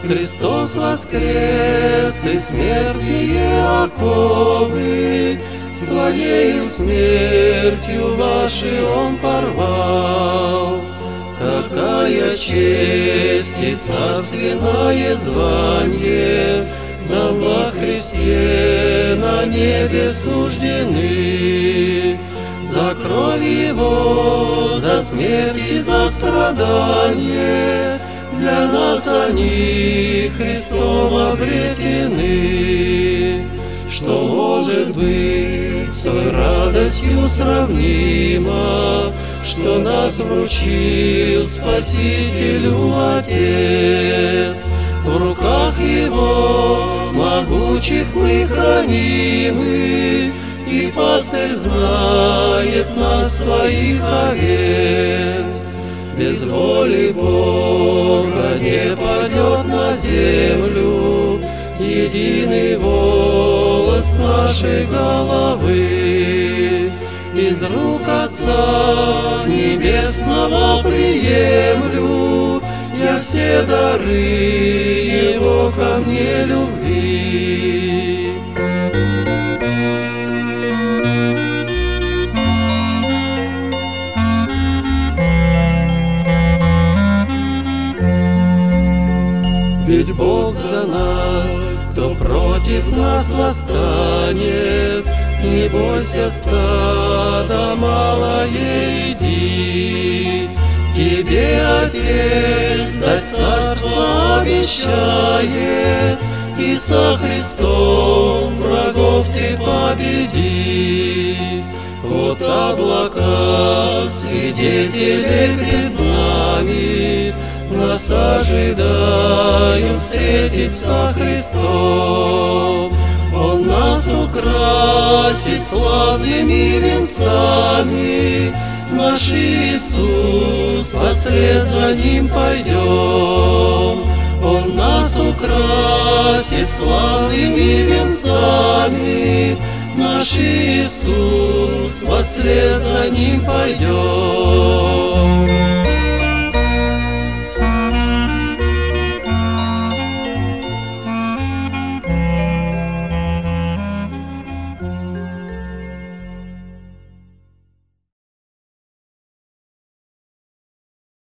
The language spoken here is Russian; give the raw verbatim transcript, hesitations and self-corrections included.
Христос воскрес, и смертные оковы Своею смертью ваши Он порвал. Какая честь и царственное звание нам во Христе на небе суждены. За кровь Его, за смерть и за страдание для нас они Христом обретены. Что может быть с той радостью сравнимо, что нас вручил Спасителю Отец? В руках Его могучих мы хранимы, и пастырь знает нас, своих овец. Без воли Бога не падет на землю единый волос нашей головы. Из рук Отца Небесного приемлю я все дары Его ко мне любви. Ведь Бог за нас, кто против нас восстанет. Не бойся, стадо малое, иди. Тебе Отец дать царство обещает, и со Христом врагов ты победи. Вот облака свидетелей пред нами, нас ожидают встретить со Христом. Он нас украсит славными венцами, наш Иисус, вслед за Ним пойдем. Он нас украсит славными венцами, наш Иисус, вслед за Ним пойдем.